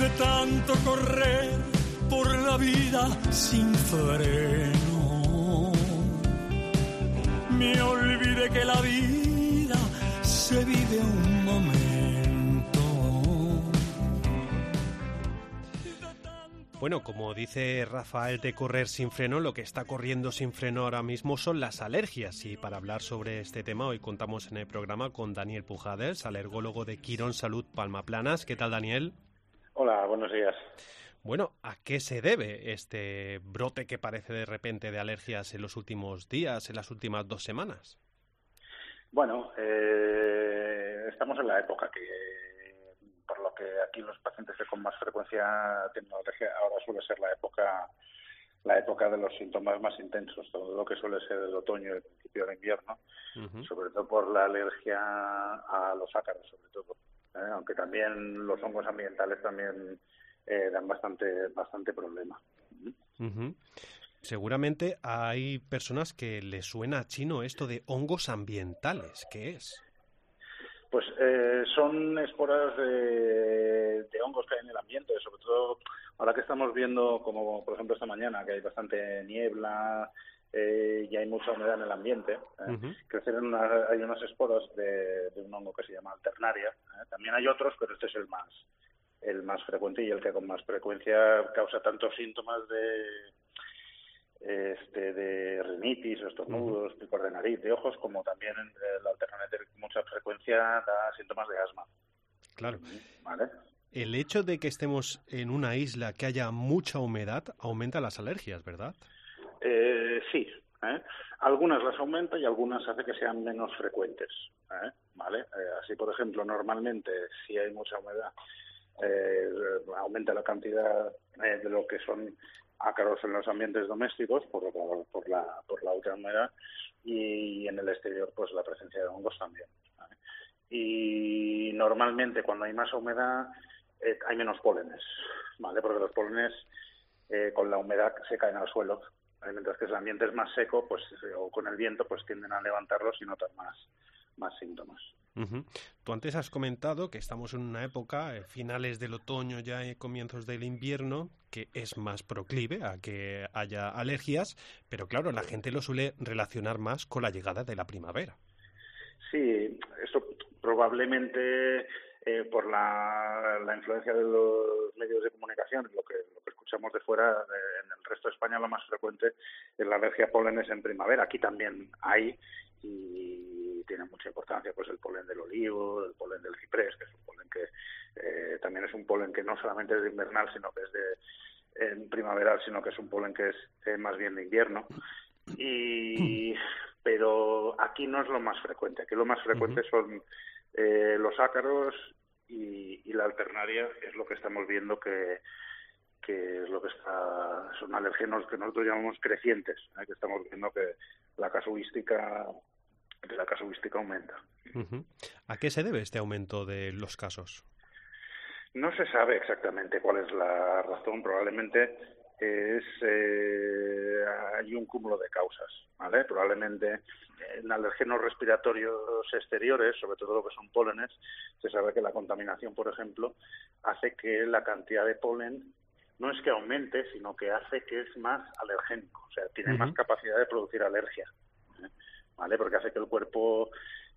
tanto correr por la vida sin freno, me olvidé que la vida se vive un momento. Bueno, como dice Rafael de correr sin freno, lo que está corriendo sin freno ahora mismo son las alergias. Y para hablar sobre este tema, hoy contamos en el programa con Daniel Pujades, alergólogo de Quirón Salud Palma Planas. ¿Qué tal, Daniel? Hola, buenos días. Bueno, ¿a qué se debe este brote que parece de repente de alergias en los últimos días, en las últimas 2 semanas? Bueno, estamos en la época que, por lo que aquí los pacientes que con más frecuencia tienen alergia, ahora suele ser la época de los síntomas más intensos, todo lo que suele ser el otoño y el principio del invierno, sobre todo por la alergia a los ácaros, sobre todo. Aunque también los hongos ambientales también dan bastante problema. Seguramente hay personas que les suena chino esto de hongos ambientales. ¿Qué es? Pues son esporas de hongos que hay en el ambiente, sobre todo ahora que estamos viendo, como por ejemplo esta mañana, que hay bastante niebla y hay mucha humedad en el ambiente. Hay unas esporas de un hongo que se llama Alternaria. También hay otros, pero este es el más frecuente y el que con más frecuencia causa tantos síntomas de rinitis, estornudos, picor de nariz, de ojos, como también la Alternaria con mucha frecuencia da síntomas de asma. Claro. ¿Vale? El hecho de que estemos en una isla que haya mucha humedad aumenta las alergias, ¿verdad? Sí. Algunas las aumenta y algunas hace que sean menos frecuentes. ¿Vale? Así, por ejemplo, normalmente, si hay mucha humedad, aumenta la cantidad de lo que son ácaros en los ambientes domésticos por la alta humedad, y en el exterior pues la presencia de hongos también, ¿vale? Y normalmente cuando hay más humedad hay menos pólenes, ¿vale? Porque los pólenes con la humedad se caen al suelo, ¿vale? Mientras que el ambiente es más seco, pues o con el viento pues tienden a levantarlos y notar más síntomas. Tú antes has comentado que estamos en una época, finales del otoño ya y comienzos del invierno, que es más proclive a que haya alergias, pero claro, la gente lo suele relacionar más con la llegada de la primavera. Sí, eso probablemente por la influencia de los medios de comunicación, lo que escuchamos de fuera, en el resto de España lo más frecuente es la alergia a pólenes en primavera. Aquí también hay, y tiene mucha importancia pues el polen del olivo, el polen del ciprés, que es un polen que también es un polen que no solamente es de invernal, sino que es en primaveral, sino que es un polen que es más bien de invierno. Pero aquí no es lo más frecuente. Aquí lo más frecuente son los ácaros y la Alternaria, es lo que estamos viendo que es lo que son alergenos que nosotros llamamos crecientes, que estamos viendo que la casuística aumenta. ¿A qué se debe este aumento de los casos? No se sabe exactamente cuál es la razón. Probablemente hay un cúmulo de causas, ¿vale? Probablemente en alergenos respiratorios exteriores, sobre todo lo que son pólenes, se sabe que la contaminación, por ejemplo, hace que la cantidad de polen no es que aumente, sino que hace que es más alergénico, o sea, tiene más capacidad de producir alergia, ¿vale? Porque hace que el cuerpo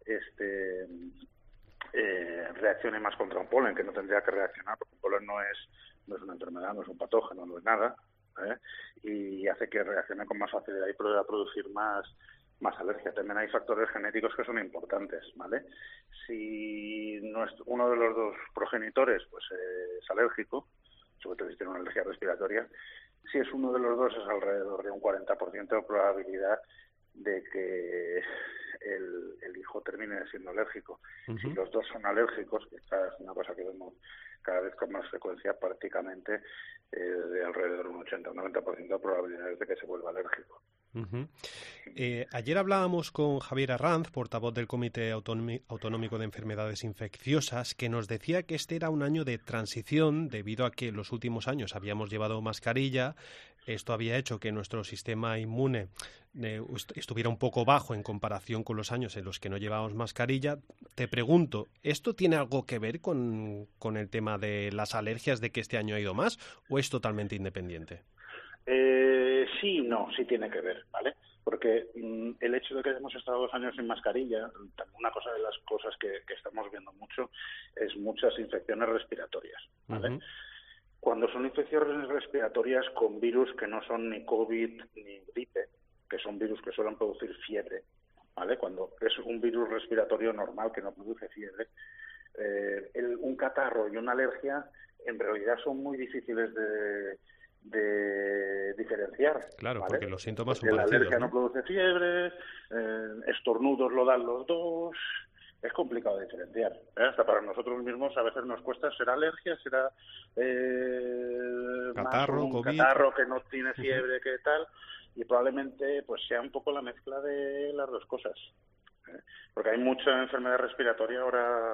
reaccione más contra un polen, que no tendría que reaccionar, porque un polen no es una enfermedad, no es un patógeno, no es nada, y hace que reaccione con más facilidad y pueda producir más alergia. También hay factores genéticos que son importantes, ¿vale? Si uno de los dos progenitores pues es alérgico, sobre todo si tiene una alergia respiratoria, si es uno de los dos es alrededor de un 40% de probabilidad de que el hijo termine siendo alérgico. Si los dos son alérgicos, que es una cosa que vemos cada vez con más frecuencia, prácticamente de alrededor de un 80 o 90% de probabilidades de que se vuelva alérgico. Ujú. Ayer hablábamos con Javier Arranz, portavoz del Comité Autonómico de Enfermedades Infecciosas, que nos decía que este era un año de transición debido a que en los últimos años habíamos llevado mascarilla. Esto había hecho que nuestro sistema inmune estuviera un poco bajo en comparación con los años en los que no llevábamos mascarilla. Te pregunto, ¿esto tiene algo que ver con el tema de las alergias, de que este año ha ido más, o es totalmente independiente? Sí, no, sí tiene que ver, ¿vale? Porque el hecho de que hayamos estado 2 años sin mascarilla, una cosa de las cosas que estamos viendo mucho es muchas infecciones respiratorias, ¿vale? Uh-huh. Cuando son infecciones respiratorias con virus que no son ni COVID ni gripe, que son virus que suelen producir fiebre, ¿vale? Cuando es un virus respiratorio normal que no produce fiebre, un catarro y una alergia en realidad son muy difíciles de diferenciar. Claro, ¿vale? Porque los síntomas porque son parecidos, la alergia no produce fiebre, estornudos lo dan los dos, es complicado de diferenciar. Hasta para nosotros mismos a veces nos cuesta, ¿será alergia? ¿Será catarro, más un COVID, catarro que no tiene fiebre, que tal? Y probablemente pues sea un poco la mezcla de las dos cosas. Porque hay mucha enfermedad respiratoria ahora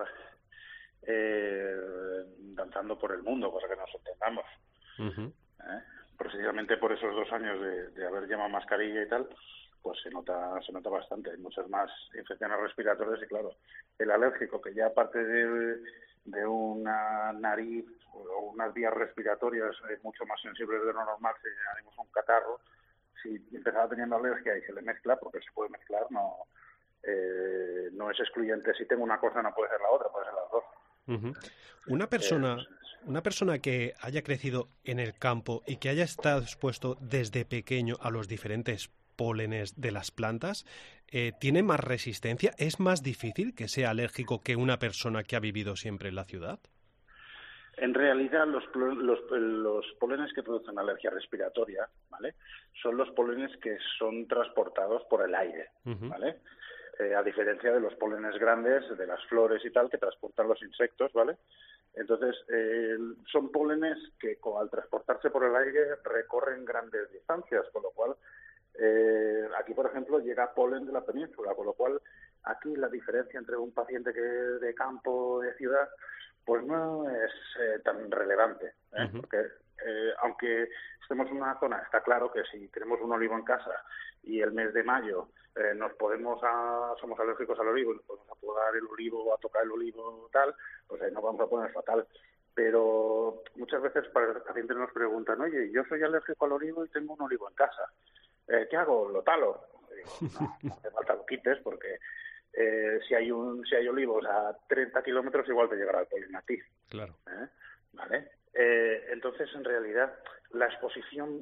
danzando por el mundo, cosa que nos entendamos. Uh-huh. Precisamente por esos 2 años de haber llevado mascarilla y tal, pues se nota bastante. Hay muchas más infecciones respiratorias y claro, el alérgico que ya aparte de una nariz o unas vías respiratorias mucho más sensibles de lo normal, si añadimos un catarro, si empezaba teniendo alergia y se le mezcla, porque se puede mezclar, no es excluyente. Si tengo una cosa no puede ser la otra, puede ser las dos. Uh-huh. Una persona que haya crecido en el campo y que haya estado expuesto desde pequeño a los diferentes pólenes de las plantas, ¿tiene más resistencia? ¿Es más difícil que sea alérgico que una persona que ha vivido siempre en la ciudad? En realidad, los pólenes que producen alergia respiratoria, ¿vale?, son los pólenes que son transportados por el aire, uh-huh. ¿vale? A diferencia de los pólenes grandes, de las flores y tal, que transportan los insectos, ¿vale? Entonces, son pólenes que al transportarse por el aire recorren grandes distancias, con lo cual, aquí, por ejemplo, llega polen de la península, con lo cual, aquí la diferencia entre un paciente que de campo, de ciudad, pues no es tan relevante, uh-huh. Porque aunque estemos en una zona, está claro que si tenemos un olivo en casa y el mes de mayo somos alérgicos al olivo, nos podemos apodar el olivo, a tocar el olivo tal, pues ahí nos vamos a poner fatal. Pero muchas veces para los pacientes nos preguntan, oye, yo soy alérgico al olivo y tengo un olivo en casa, ¿qué hago? ¿Lo talo? Digo, no hace falta lo quites porque si hay olivos a 30 kilómetros igual te llegará el polen a ti. Claro. ¿Vale? Entonces, en realidad, la exposición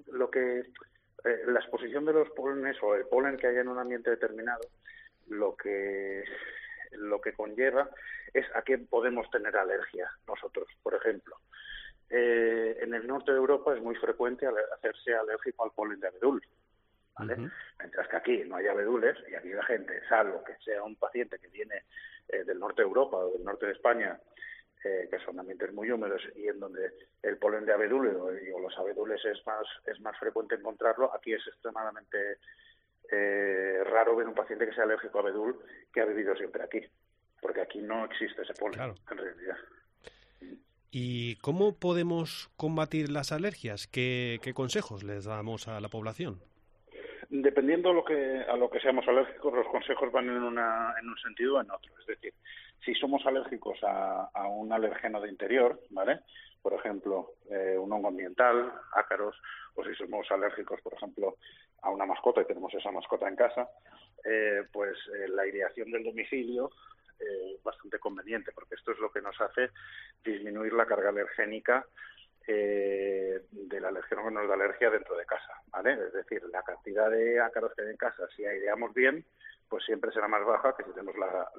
de los pólenes o el polen que haya en un ambiente determinado, lo que conlleva es a qué podemos tener alergia nosotros. Por ejemplo, en el norte de Europa es muy frecuente hacerse alérgico al polen de abedul, ¿vale? Uh-huh. Mientras que aquí no hay abedules y aquí la gente, salvo que sea un paciente que viene del norte de Europa o del norte de España, que son ambientes muy húmedos y en donde el polen de abedul o los abedules es más frecuente encontrarlo, aquí es extremadamente raro ver un paciente que sea alérgico a abedul que ha vivido siempre aquí, porque aquí no existe ese polen, claro, en realidad. ¿Y cómo podemos combatir las alergias? ¿Qué consejos les damos a la población? Dependiendo a lo que seamos alérgicos, los consejos van en un sentido o en otro. Es decir, si somos alérgicos a un alergeno de interior, ¿vale?, por ejemplo, un hongo ambiental, ácaros, o si somos alérgicos, por ejemplo, a una mascota y tenemos esa mascota en casa, pues la aireación del domicilio es bastante conveniente, porque esto es lo que nos hace disminuir la carga alergénica del alergeno que nos da alergia dentro de casa, ¿vale? Es decir, la cantidad de ácaros que hay en casa, si aireamos bien, pues siempre será más baja que si tenemos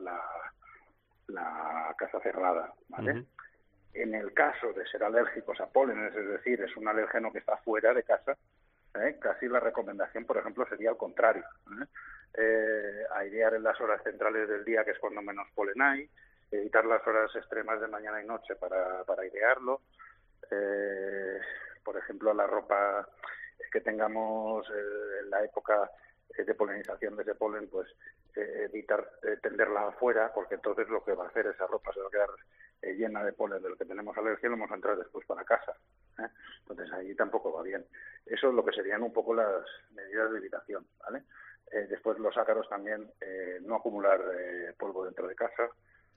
la casa cerrada, ¿vale? Uh-huh. En el caso de ser alérgicos a pólenes, es decir, es un alérgeno que está fuera de casa, casi la recomendación, por ejemplo, sería al contrario, airear en las horas centrales del día, que es cuando menos polen hay, evitar las horas extremas de mañana y noche para airearlo. Por ejemplo, la ropa que tengamos en la época de polinización de ese polen, pues evitar tenderla afuera, porque entonces lo que va a hacer esa ropa se va a quedar llena de polen del que tenemos alergia y lo vamos a entrar después para casa. Entonces ahí tampoco va bien. Eso es lo que serían un poco las medidas de evitación, ¿vale? Después los ácaros también, no acumular polvo dentro de casa.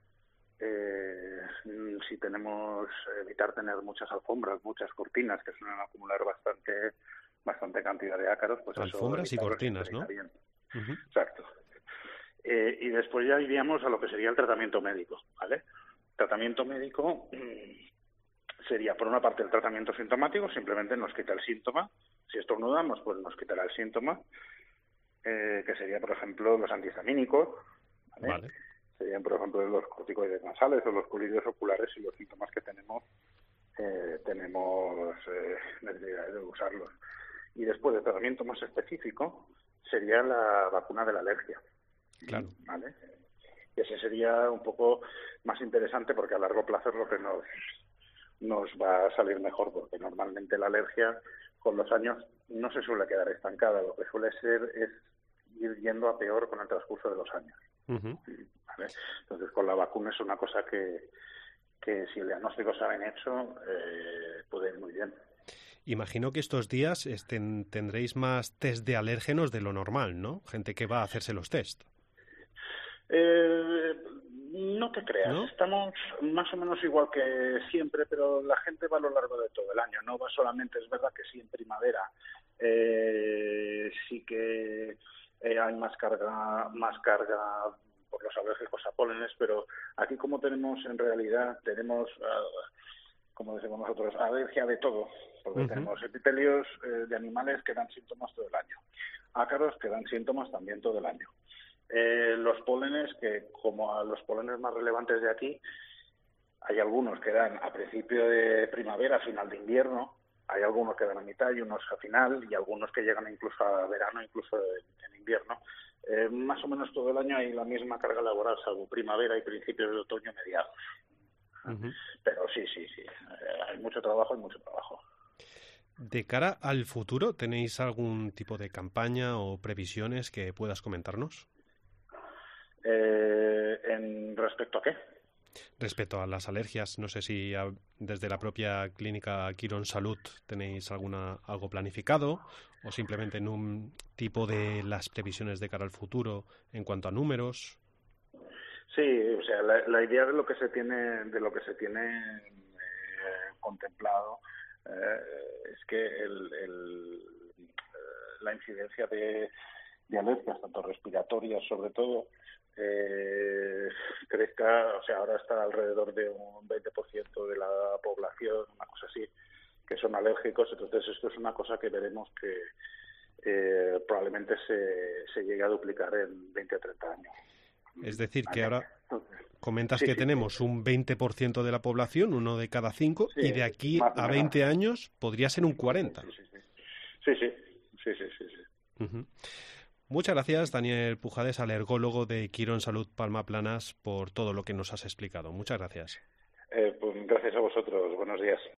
Si tenemos, evitar tener muchas alfombras, muchas cortinas que suelen acumular bastante cantidad de ácaros, pues alfombras eso y cortinas, ¿no? Bien. Exacto. Y después ya iríamos a lo que sería el tratamiento médico, ¿vale? Tratamiento médico sería, por una parte, el tratamiento sintomático, simplemente nos quita el síntoma. Si estornudamos, pues nos quitará el síntoma, que sería, por ejemplo, los antihistamínicos, ¿vale? Vale. Serían, por ejemplo, los corticoides nasales o los colibrios oculares y los síntomas que tenemos necesidad de usarlos. Y después, el tratamiento más específico sería la vacuna de la alergia. Claro. ¿Vale? Y ese sería un poco más interesante porque a largo plazo es lo que nos va a salir mejor, porque normalmente la alergia con los años no se suele quedar estancada, lo que suele ser es ir yendo a peor con el transcurso de los años. ¿Vale? Entonces, con la vacuna es una cosa que si el diagnóstico está bien hecho, puede ir muy bien. Imagino que estos días tendréis más test de alérgenos de lo normal, ¿no? Gente que va a hacerse los test. No te creas, ¿no? Estamos más o menos igual que siempre, pero la gente va a lo largo de todo el año, no va solamente, es verdad que sí en primavera sí que hay más carga por los alérgicos a pólenes, pero aquí como tenemos como decimos nosotros, alergia de todo, porque tenemos epitelios de animales que dan síntomas todo el año, ácaros que dan síntomas también todo el año. Los pólenes, que como a los pólenes más relevantes de aquí, hay algunos que dan a principio de primavera, a final de invierno, hay algunos que dan a mitad y unos a final, y algunos que llegan incluso a verano, incluso en invierno. Más o menos todo el año hay la misma carga laboral, salvo primavera y principios de otoño mediados. Pero sí, hay mucho trabajo. De cara al futuro, ¿tenéis algún tipo de campaña o previsiones que puedas comentarnos? ¿En respecto a qué? Respecto a las alergias, no sé si desde la propia clínica Quirón Salud tenéis algo planificado o simplemente en un tipo de las previsiones de cara al futuro en cuanto a números. Sí, o sea, la idea de lo que se tiene contemplado es que la incidencia de alergias, tanto respiratorias sobre todo, crezca, o sea, ahora está alrededor de un 20% de la población, una cosa así, que son alérgicos. Entonces esto es una cosa que veremos que probablemente se llegue a duplicar en 20 o 30 años. Es decir, que ahora comentas que tenemos un 20% de la población, 1 de cada 5, y de aquí a 20 años podría ser un 40%. Sí. Muchas gracias, Daniel Pujades, alergólogo de Quirón Salud Palma Planas, por todo lo que nos has explicado. Muchas gracias. Pues gracias a vosotros. Buenos días.